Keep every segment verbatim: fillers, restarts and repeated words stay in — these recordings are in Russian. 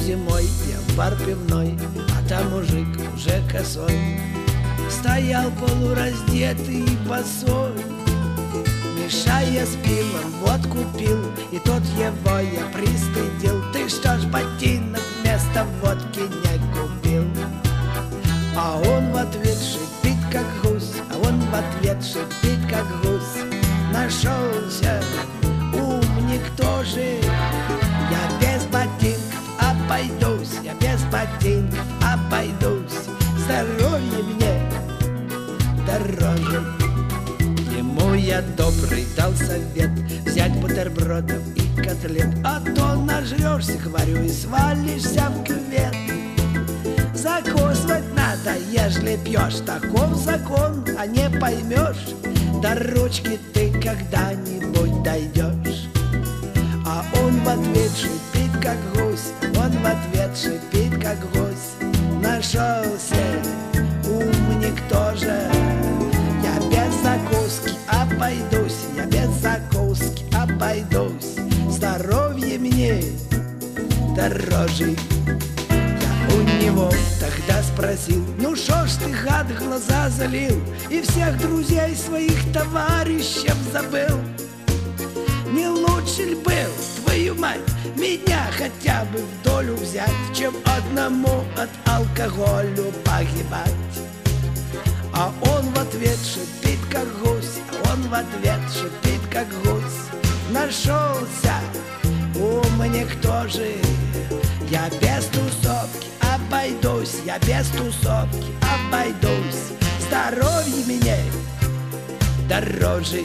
зимой я в бар пивной, а там мужик уже косой стоял полураздетый и босой, мешая с пивом водку пил, и тот его я пристыдил: ты что ж ботинок вместо водки не купил? А он в ответ шипит как гусь, а он в ответ шипит как гусь. Нашелся умник тоже. Я без ботинков обойдусь, я без ботинков обойдусь. Здоровье мне дороже. Ему я добрый дал совет взять бутербродов и котлет, а то нажрешься, говорю, и свалишься в кювет. Закусывать надо, ежели пьешь, таков закон, а не поймешь, до ручки ты когда-нибудь дойдешь. А он в ответ шипит как гусь, он в ответ шипит как гусь. Нашелся умник тоже. Я без закуски обойдусь, я без закуски обойдусь. Здоровье мне дороже. Я у него тогда спросил: ну шо ж ты, гад, глаза залил и всех друзей своих товарищей забыл? Не лучше ли был, твою мать, меня хотя бы в долю взять, чем одному от алкоголю погибать? А он в ответ шипит как гусь, а он в ответ шипит как гусь. Нашелся умник тоже. Я без тусовки обойдусь, я без тусовки обойдусь. Здоровье мне дороже.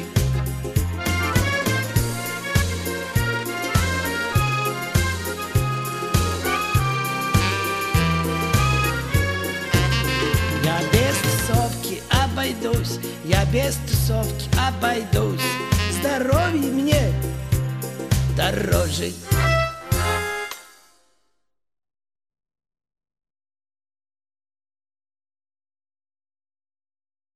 Я без тусовки обойдусь, я без тусовки обойдусь. Здоровье мне дороже.